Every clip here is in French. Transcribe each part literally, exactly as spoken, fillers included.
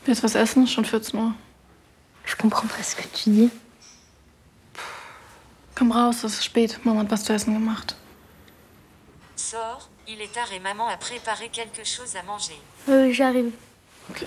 Willst du was essen? Schon vierzehn Uhr. Je comprends pas ce que tu dis. Komm raus, es ist spät. Mama hat was zu essen gemacht. Sors, il est tard et maman a préparé quelque chose à manger. Oui, j'arrive. Okay.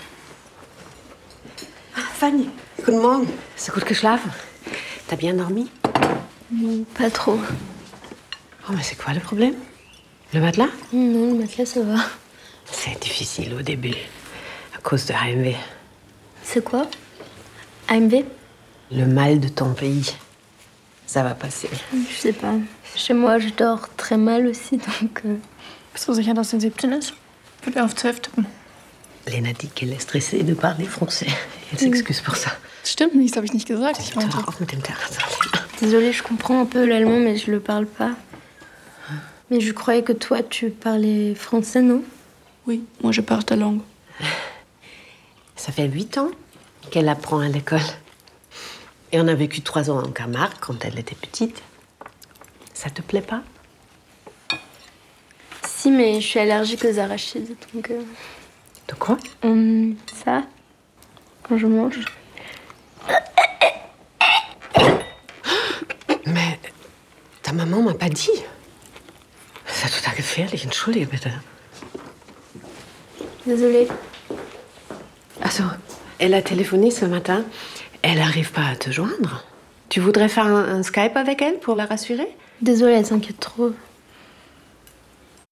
Fanny, guten Morgen. Hast du gut geschlafen? T'as bien dormi? Non, pas trop. Oh, mais c'est quoi le problème? Le matelas? Non, le matelas, ça va. C'est difficile au début, à cause de A M V. C'est quoi? A M V? Le mal de ton pays. Ça va passer. Je sais pas. Chez moi, je dors très mal aussi, donc... Euh... Bist du sicher, dass sie siebzehn ist? Wird er auf zwölf tippen. Lena dit qu'elle est stressée de parler français. Elle s'excuse pour ça. Das stimmt nicht, das habe ich nicht gesagt. Ich meinte... Hör auf mit dem Theater. Désolée, je comprends un peu l'allemand, mais je le parle pas. Mais je croyais que toi, tu parlais français, non? Oui, moi je parle ta langue. Ça fait huit ans qu'elle apprend à l'école. Et on a vécu trois ans en Camargue quand elle était petite. Ça te plaît pas? Si, mais je suis allergique aux arachides, donc... Euh... De quoi? Hum, ça, quand je mange. Mais ta maman m'a pas dit. C'est total gefährlich, entschuldige bitte. Désolée. Also, elle a téléphoné ce matin. Elle arrive pas à te joindre. Tu voudrais faire un, un Skype avec elle pour la rassurer? Désolée, elle s'inquiète trop.